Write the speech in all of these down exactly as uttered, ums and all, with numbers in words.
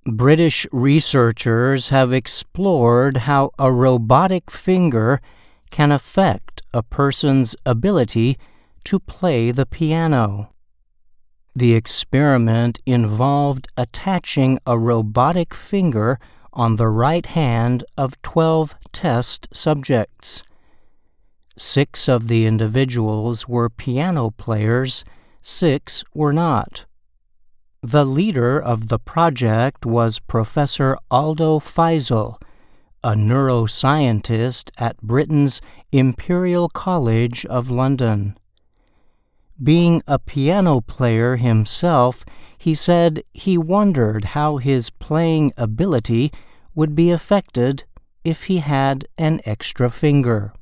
British researchers have explored how a robotic finger can affect a person's ability to play the piano. The experiment involved attaching a robotic finger on the right hand of twelve test subjects. Six of the individuals were piano players, six were not. The leader of the project was Professor Aldo Feisel, a neuroscientist at Britain's Imperial College of London. Being a piano player himself, he said he wondered how his playing ability would be affected if he had an extra finger.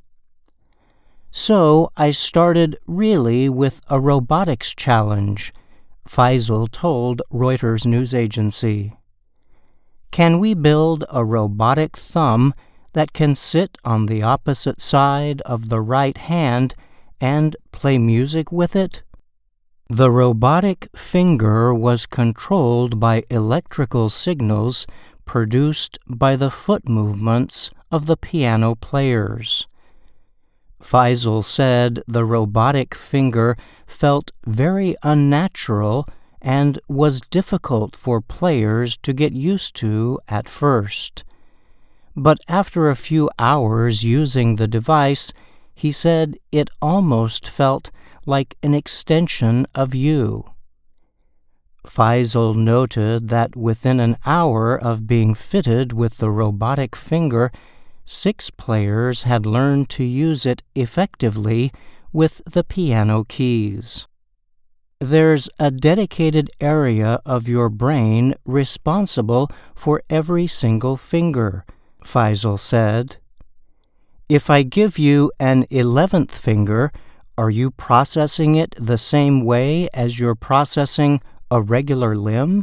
So I started really with a robotics challenge, Feisel told Reuters news agency. Can we build a robotic thumb that can sit on the opposite side of the right hand and play music with it? The robotic finger was controlled by electrical signals produced by the foot movements of the piano players. Feisel said the robotic finger felt very unnatural and was difficult for players to get used to at first. But after a few hours using the device, he said it almost felt like an extension of you. Feisel noted that within an hour of being fitted with the robotic finger, six players had learned to use it effectively with the piano keys. There's a dedicated area of your brain responsible for every single finger, Feisel said. If I give you an eleventh finger, are you processing it the same way as you're processing a regular limb?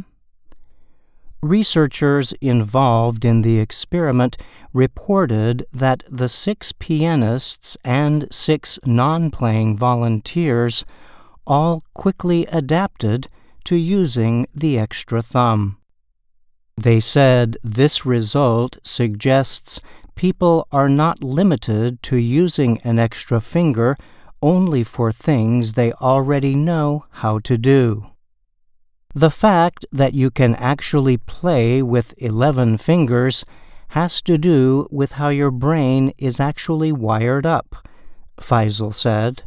Researchers involved in the experiment reported that the six pianists and six non-playing volunteers all quickly adapted to using the extra thumb. They said this result suggests people are not limited to using an extra finger only for things they already know how to do. The fact that you can actually play with eleven fingers has to do with how your brain is actually wired up, Feisel said.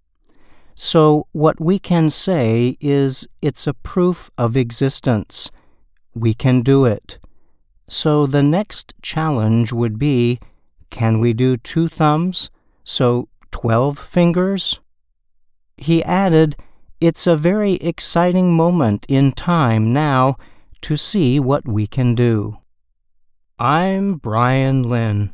So what we can say is it's a proof of existence. We can do it. So the next challenge would be, can we do two thumbs? So twelve fingers? He added, it's a very exciting moment in time now to see what we can do. I'm Brian Lynn.